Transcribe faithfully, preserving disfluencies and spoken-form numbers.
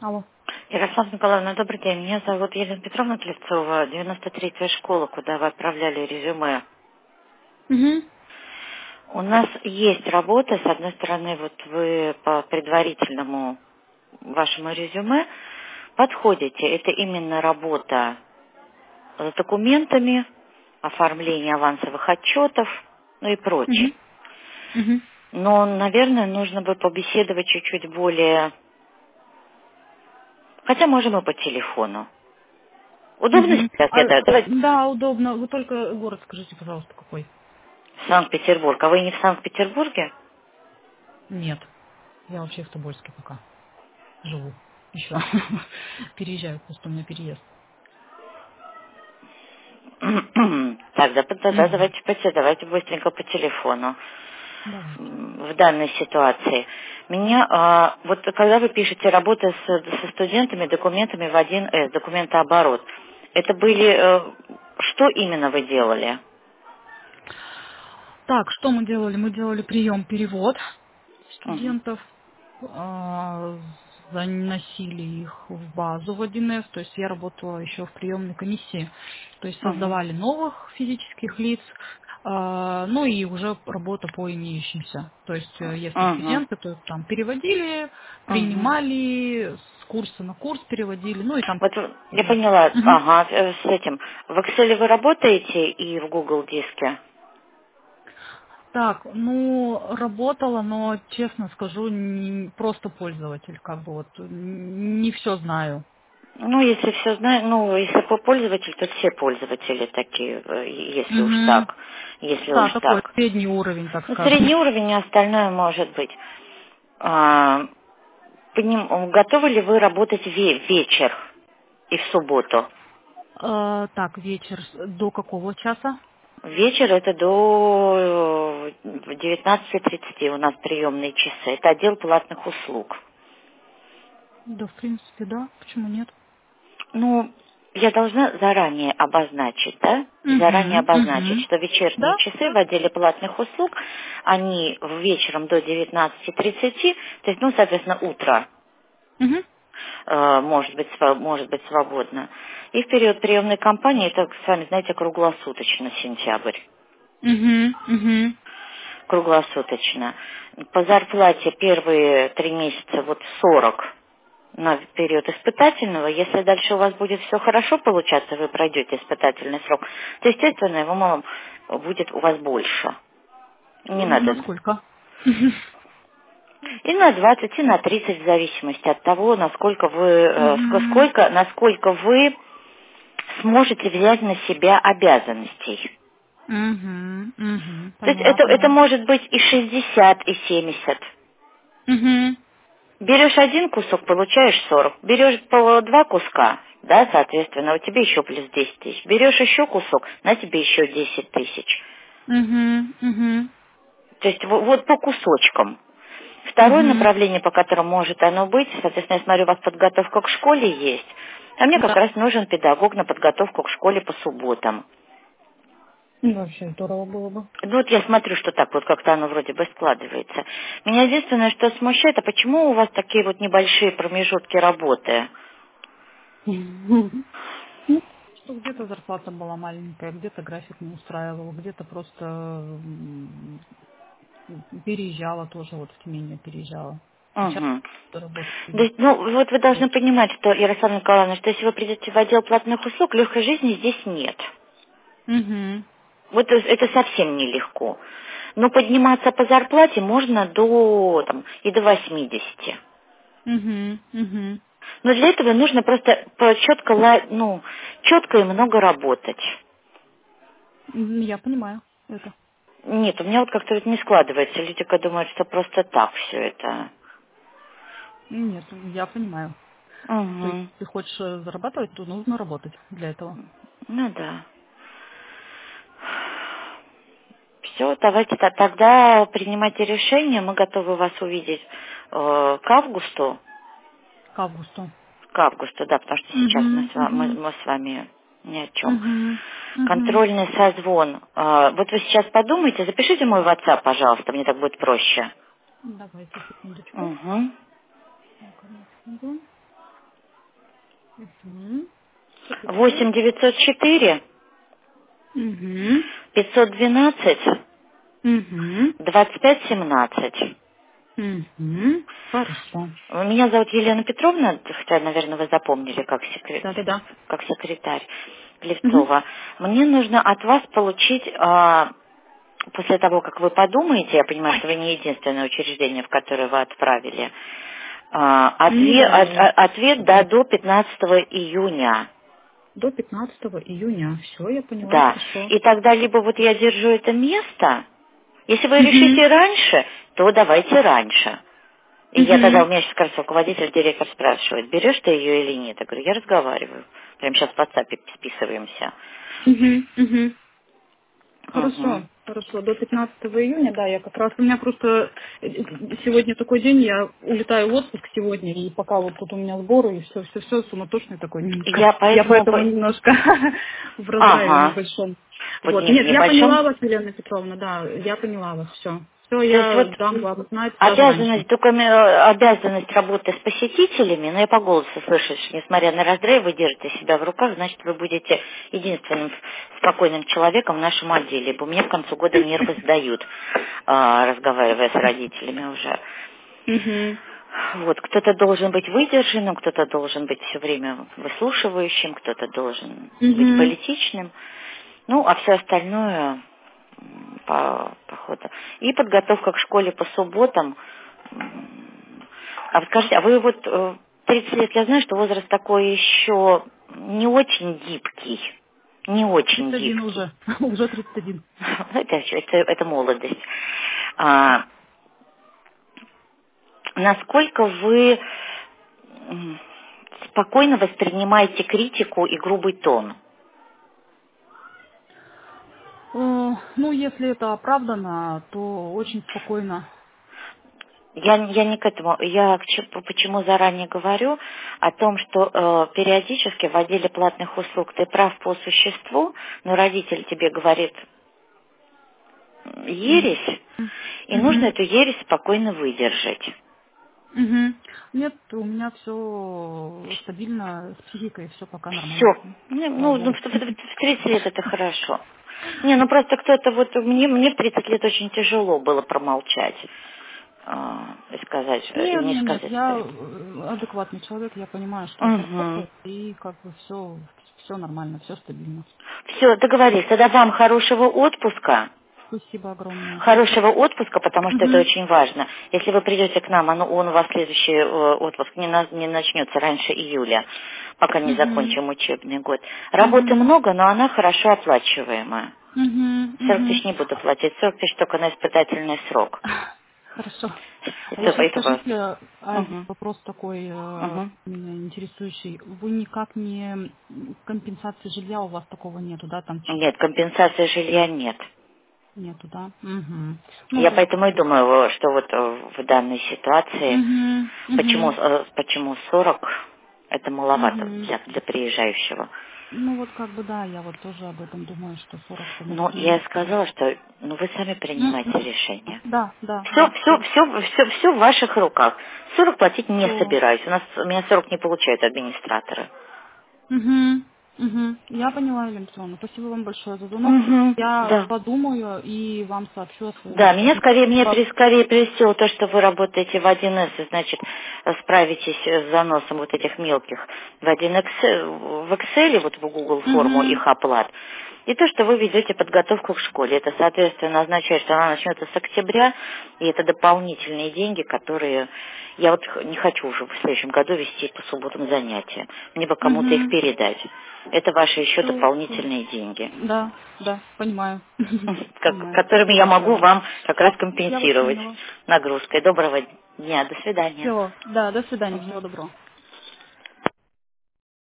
Алло. Ярослав Николаевна, добрый день. Меня зовут Елена Петровна Клевцова, девяносто третья школа, куда вы отправляли резюме. Угу. У нас есть работа, с одной стороны, вот вы по предварительному вашему резюме подходите. Это именно работа с документами, оформление авансовых отчетов, ну и прочее. Угу. Угу. Но, наверное, нужно бы побеседовать чуть-чуть более... Хотя можем и по телефону. Удобно Угу. сейчас А, это? Давайте. да, удобно. Вы только город скажите, пожалуйста, какой? Санкт-Петербург. А вы не в Санкт-Петербурге? Нет. Я вообще в Тобольске пока живу. Еще. Переезжаю, просто у меня переезд. Так, да, тогда Угу. давайте, по- давайте быстренько по телефону. Давайте. М, В данной ситуации. Меня, а, вот когда вы пишете работа с- со студентами, документами в один эс, документооборот, это были, э, что именно вы делали? Так, что мы делали? Мы делали прием-перевод Мгм. студентов, а, заносили их в базу в один эс, то есть я работала еще в приемной комиссии, то есть Мгм. создавали новых физических лиц, а, ну и уже работа по имеющимся, то есть э, если Мгм. студенты, то там переводили, Мгм. принимали, с курса на курс переводили, ну и там... Вот э, я поняла, Мгм. ага, э, с этим. В Excel вы работаете и в Google диске? Так, ну, работала, но, честно скажу, не- просто пользователь, как бы вот, н- не все знаю. Ну, если все знаю, ну, если по пользователь, то все пользователи такие, э, если уж Угу. так, если Да, уж такой так. средний уровень, так Ну, скажем. средний уровень, а остальное может быть. А, поним- готовы ли вы работать ве- вечер и в субботу? Э, так, вечер с- до какого часа? Вечер это до э, девятнадцати тридцати у нас приемные часы. Это отдел платных услуг. Да, в принципе, да. Почему нет? Ну, я должна заранее обозначить, да? Заранее Угу, обозначить, угу. что вечерние Да? часы в отделе платных услуг, они в вечером до девятнадцати тридцати, то есть, ну, соответственно, утро Угу. э, может быть, сва- может быть свободно. И в период приемной кампании, это, сами знаете, круглосуточно, сентябрь. Угу, угу. Круглосуточно. По зарплате первые три месяца вот сорок на период испытательного. Если дальше у вас будет все хорошо получаться, вы пройдете испытательный срок, то, естественно, его мало- будет у вас больше. Не надо. Насколько? И на двадцать, и на тридцать, в зависимости от того, насколько вы, э, ск- Угу. сколько, насколько вы сможете взять на себя обязанностей. Угу, угу. То есть Поняла, это, это поняла. может быть и шестьдесят, и семьдесят. Угу. Берешь один кусок, получаешь сорок. Берешь по два куска, да, соответственно, у тебя еще плюс десять тысяч. Берешь еще кусок, на тебе еще десять тысяч. Угу, угу. То есть во- вот по кусочкам. Второе Угу. направление, по которому может оно быть, соответственно, я смотрю, у вас подготовка к школе есть, а мне как Да. раз нужен педагог на подготовку к школе по субботам. Ну, вообще здорово было бы. Ну вот я смотрю, что так вот как-то оно вроде бы складывается. Меня единственное, что смущает, а почему у вас такие вот небольшие промежутки работы? Ну, что где-то зарплата была маленькая, где-то график не устраивал, где-то просто м, переезжала тоже, вот в Тюмень переезжала. Сейчас Угу. работаю в То Тюмени. есть, ну, вот вы должны понимать, что, Ярослава Николаевна, что если вы придете в отдел платных услуг, легкой жизни здесь нет. Угу. Вот это это совсем нелегко. Но подниматься по зарплате можно до, там, и до восьмидесяти. Угу. Угу. Но для этого нужно просто по- четко, ла- ну, четко и много работать. Я понимаю это. Нет, у меня вот как-то вот не складывается. Люди как думают, что просто так все это. Нет, я понимаю. То есть Угу. ты хочешь э, зарабатывать, то нужно работать для этого. Ну да. Все, давайте то- тогда принимайте решение. Мы готовы вас увидеть э, к августу. К августу. К августу, да, потому что сейчас мы Угу. с, ва- мы, Угу. мы с вами ни о чем. Угу. Угу. Контрольный созвон. Э, вот вы сейчас подумайте, запишите мой WhatsApp, пожалуйста, мне так будет проще. Давайте секундочку. Угу. Так, одну секунду. Угу. Что восемь такое? девятьсот четыре Угу. пятьсот двенадцать Угу. двадцать пять семнадцать. Угу. Хорошо. Меня зовут Елена Петровна, хотя, наверное, вы запомнили, как, секре- Да-да-да. как секретарь Угу. Левцова. Мне нужно от вас получить, а, после того, как вы подумаете, я понимаю, что вы не единственное учреждение, в которое вы отправили, а, Ну ответ, да, от- я а- ответ да, до пятнадцатого июня. до пятнадцатого июня. Все, я поняла, Да. хорошо. И тогда либо вот я держу это место, если вы Угу. решите раньше, то давайте раньше. И я тогда, Угу. у меня сейчас как раз руководитель, директор спрашивает, берешь ты ее или нет? Я говорю, я разговариваю. Прямо сейчас в WhatsApp списываемся. Угу. Угу. Угу. Хорошо, хорошо. До пятнадцатого июня, да, я как раз, у меня просто э, сегодня такой день, я улетаю в отпуск сегодня, и пока вот тут у меня сборы, и все, все, все, суматошный такой немножко. Я Я поэтому... поэтому по- немножко в раздрае Ага. небольшом. Вот Вот. не в Нет, я небольшом. поняла вас, Елена Петровна, да, я поняла вас, все. Все, То есть я вот дам вам знать сразу раньше. обязанность, только э, обязанность работы с посетителями, но я по голосу слышу, что несмотря на раздрай, вы держите себя в руках, значит, вы будете единственным спокойным человеком в нашем отделе. Ибо мне к концу года нервы сдают, а, разговаривая с родителями уже. Угу. Вот, кто-то должен быть выдержанным, кто-то должен быть все время выслушивающим, кто-то должен быть Угу. политичным. Ну, а все остальное м, по, по ходу. И подготовка к школе по субботам. М, А вот скажите, а вы вот э, тридцать лет, я знаю, что возраст такой еще не очень гибкий. Не очень тридцать один гибкий. уже, уже тридцать один. Это, это, это молодость. А, насколько вы м, спокойно воспринимаете критику и грубый тон? Э, Ну, если это оправдано, то очень спокойно. Я, я не к этому. Я к чему- почему заранее говорю о том, что э, периодически в отделе платных услуг ты прав по существу, но родитель тебе говорит м, ересь, и нужно Угу. эту ересь спокойно выдержать. Угу. Нет, у меня все стабильно, с психикой все пока Все. нормально. Слава Ну, ну, богу. в в тридцать лет это хорошо. Не, ну просто кто-то вот мне, мне в тридцать лет очень тяжело было промолчать. а, и сказать, э, и Нет, не нет, нет, сказать я это. э, адекватный человек, я понимаю, что это Угу. работа, и как бы все, все нормально, все стабильно. Все, договорились. Тогда вам хорошего отпуска. Спасибо огромное. Хорошего отпуска, потому что это Угу. очень важно. Если вы придете к нам, оно- он у вас следующий э, отпуск не, на- не начнется раньше июля, пока не Угу. закончим учебный год. Работы Угу. много, но она хорошо оплачиваемая. Угу. сорок Угу. тысяч не буду платить, сорок тысяч только на испытательный срок. Хорошо. А Это, еще это вас. скажите, а, Угу. вопрос такой э, Угу. меня интересующий. Вы никак не компенсации жилья у вас такого нету, да? Там ч- Нет, компенсации жилья нет. нету, да? Угу. Ну Я вот. поэтому и думаю, что вот э, в данной ситуации, Угу. почему, Угу. э, почему сорок это маловато Угу. для, для приезжающего. Ну вот как бы да, я вот тоже об этом думаю, что сорок это Но наверное. я сказала, что ну, вы сами принимаете Мгм. решение. Да, да, Все, да, все, да. все, все, все в ваших руках. сорок платить не Все. собираюсь. У нас у меня сорок не получают администраторы. Угу. Угу. Я поняла, Елена Петровна. Спасибо вам большое за звонок. Угу, Я да. подумаю и вам сообщу о своем Да, меня решении. скорее, мне Во- при- скорее прельстило то, что вы работаете в один эс, и, значит, справитесь с заносом вот этих мелких в один Excel, в Excel, вот в Google форму Мгм. их оплат. И то, что вы ведете подготовку к школе. Это, соответственно, означает, что она начнется с октября, и это дополнительные деньги, которые... Я вот х- не хочу уже в следующем году вести по субботам занятия. Мне бы кому-то их Угу. передать. Это ваши еще Все. дополнительные деньги. Да, да, понимаю. как- Понимаю. которыми Спасибо я могу большое. вам как раз Я вас компенсировать поняла. нагрузкой. Доброго дня, до свидания. Все. Да, до свидания. Мгм. Всего доброго.